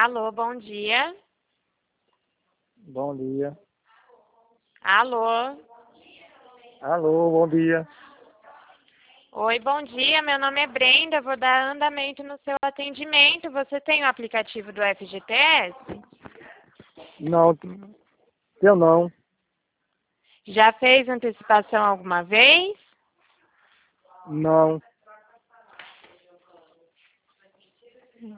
Alô, bom dia. Bom dia. Alô. Alô, bom dia. Oi, bom dia. Meu nome é Brenda. Vou dar andamento no seu atendimento. Você tem o aplicativo do FGTS? Não, eu não. Já fez antecipação alguma vez? Não.